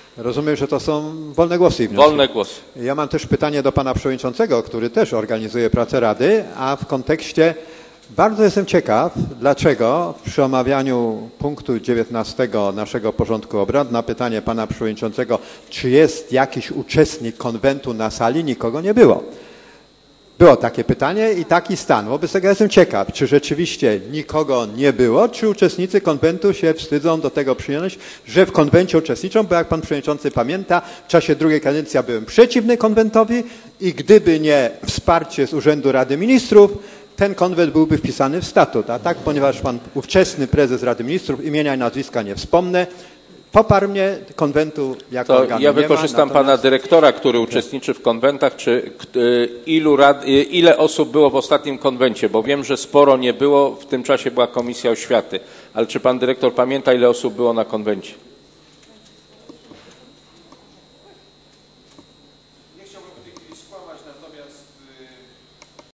Rozumiem, że to są wolne głosy. Wolne głosy. Ja mam też pytanie do pana przewodniczącego, który też organizuje pracę Rady, a w kontekście bardzo jestem ciekaw, dlaczego przy omawianiu punktu 19 naszego porządku obrad na pytanie pana przewodniczącego, czy jest jakiś uczestnik konwentu na sali, nikogo nie było. Było takie pytanie i taki stan. Wobec tego jestem ciekaw, czy rzeczywiście nikogo nie było, czy uczestnicy konwentu się wstydzą do tego przyjąć, że w konwencie uczestniczą, bo jak pan przewodniczący pamięta, w czasie drugiej kadencji ja byłem przeciwny konwentowi i gdyby nie wsparcie z Urzędu Rady Ministrów, ten konwent byłby wpisany w statut. A tak, ponieważ pan ówczesny prezes Rady Ministrów, imienia i nazwiska nie wspomnę, poparł mnie, konwentu jako organu ja nie ma, wykorzystam natomiast... pana dyrektora, który uczestniczy w konwentach, czy ile osób było w ostatnim konwencie, bo wiem, że sporo nie było, w tym czasie była Komisja Oświaty, ale czy pan dyrektor pamięta, ile osób było na konwencie? Nie chciałbym w tej chwili skłamać, natomiast